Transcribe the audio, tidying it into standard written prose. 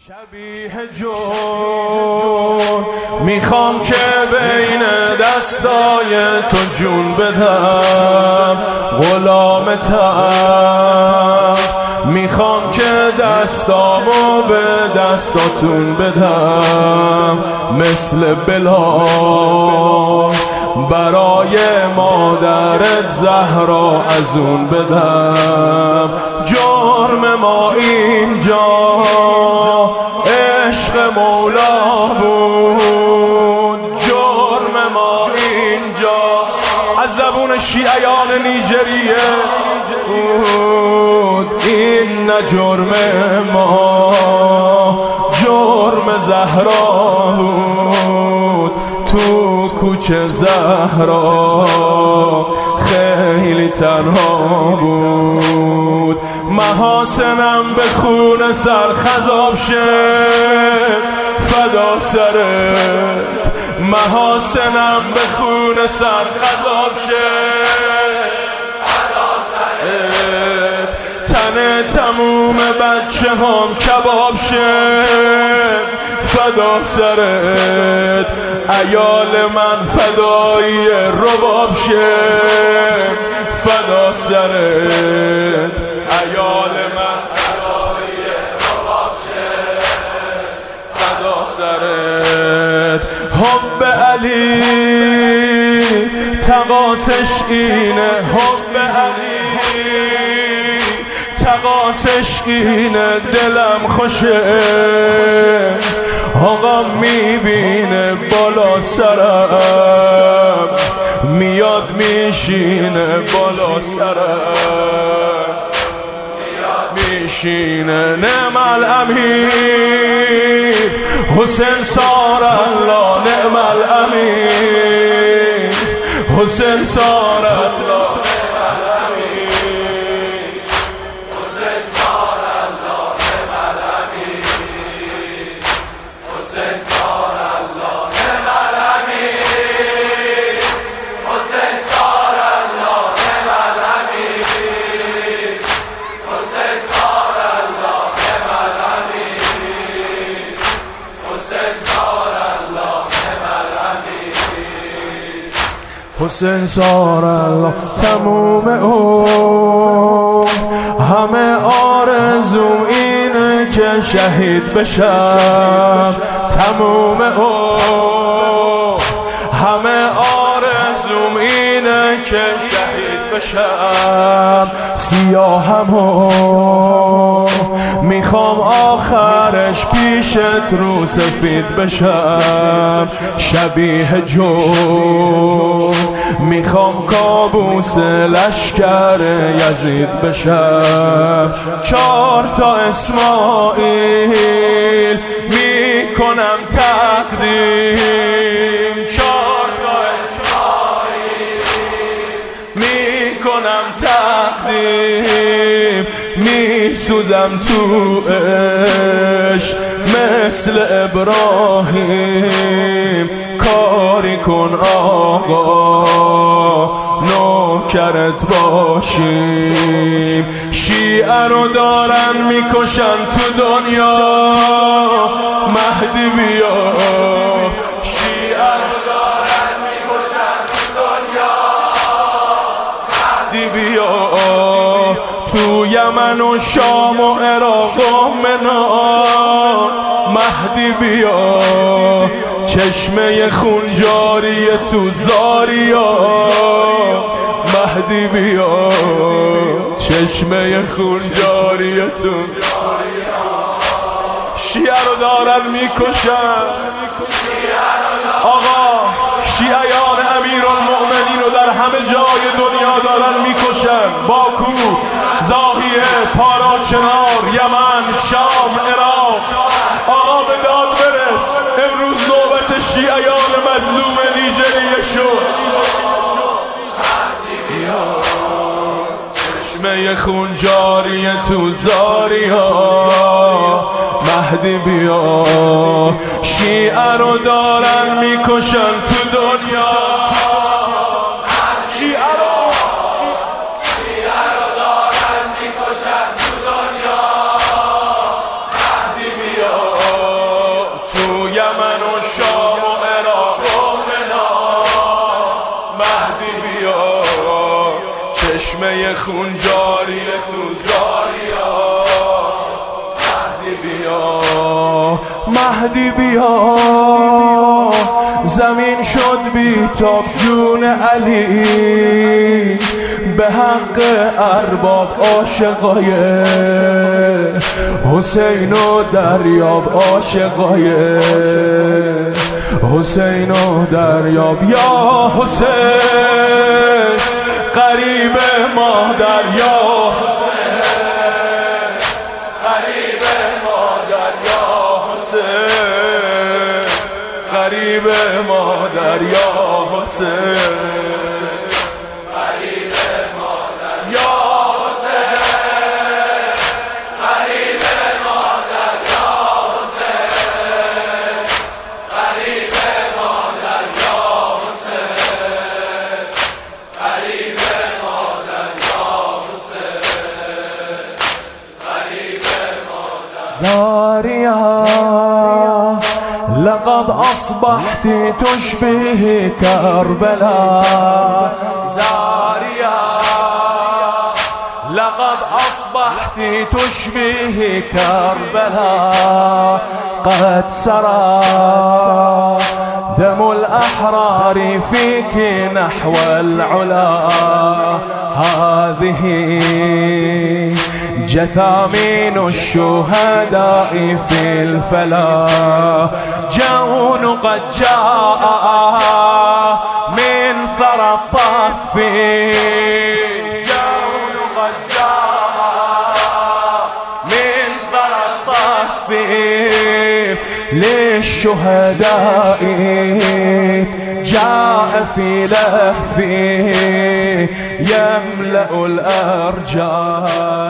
شبیه جون میخوام که بین دستای تو جون بدم، غلامتم. میخوام که دستامو به دستاتون بدم، مثل بلال برای مادرت زهرا از اون بدم. جرم ما اینجا عشق مولا بود، جرم ما اینجا از زبون شیعیان نیجریه بود. این نه جرم ما، جرم زهرا بود. تو کوچه زهرا خیلی تنها بود. محاسنم به خون سر خضاب شد، فدا سرت. محاسنم به خون سر خضاب شد، فدا سرت. تن تموم بچه هم کباب شد، فدا سرت. عیال من فدایی رباب شد، فدا سرت. عیال من فدایی رباب شد، فدا سرت. حب علی تقاسش اینه، حب علی تقاسش اینه. دلم خوشه آقا میبینه بالا سرم، میاد میشینه بالا سرم، میشینه. نعم الامیر حسین سار الله، نعم الامیر حسین سار الله. حسین سار الله تموم اون، همه آرزوم اینه که شهید بشم. تموم اون، همه آرزوم اینه که شهید بشم. سیاهمو میخوام آخرش پیشت رو سفید بشم. شبیه جو میخوام کابوس لشکر یزید بشم. 4 تا اسماعیل میکنم تقدیم، 4 تا اسماعیل میکنم تقدیم. میسوزم تو عشق مثل ابراهیم. کاری کن آقا نوکرت باشیم. شیعه رو دارن میکشن تو دنیا، مهدی بیا. شیعه رو دارن میکشن تو دنیا، مهدی بیا. تو یمن و شام و عراق و منان، مهدی بیا. چشمه خون جاری تو زاریا، مهدی بیا. چشمه خون جاری تو. شیعه رو دارن میکشن آقا، شیعیان امیرالمؤمنین رو در همه جای دنیا دارن میکشن. باکو، زاهیه، پاراچنار، یمن، شام، عراق. آقا به داد برس، امروز نوبت شیعیان مظلوم نیجریه شد. چشمه خون جاری تو زاریا، مهدی بیا. شیعه رو دارن میکشن تو دنیا، شیعه رو دارن میکشن تو دنیا. مهدی بیا. یمن و شام و عراق و منا. مهدی بیا چشمه خون جاری تو زاریا. مهدی بیا، مهدی بیا. زمین شد بی تاب جون علی به حق ارباب عاشقای حسین و دریاب. عاشقای حسین و دریاب. یا حسین قریب مادر، یا حسین قریب مادر، یا حسین قریب مادر، یا حسین قریب مادر، یا حسین قریب مادر، یا حسین قریب مادر، یا حسین قریب مادر، یا حسین قریب مادر. زاریا لقد أصبحت تشبه كربلاء. زاريا لقد أصبحت تشبه كربلاء. قد سرى دم الأحرار فيك نحو العلا. هذه جثامين الشهداء في الفلا. جون قد جاء من ثرى الطف. جون قد جاء من ثرى الطف للشهداء. جاء في لهفه يملأ الأرجاء.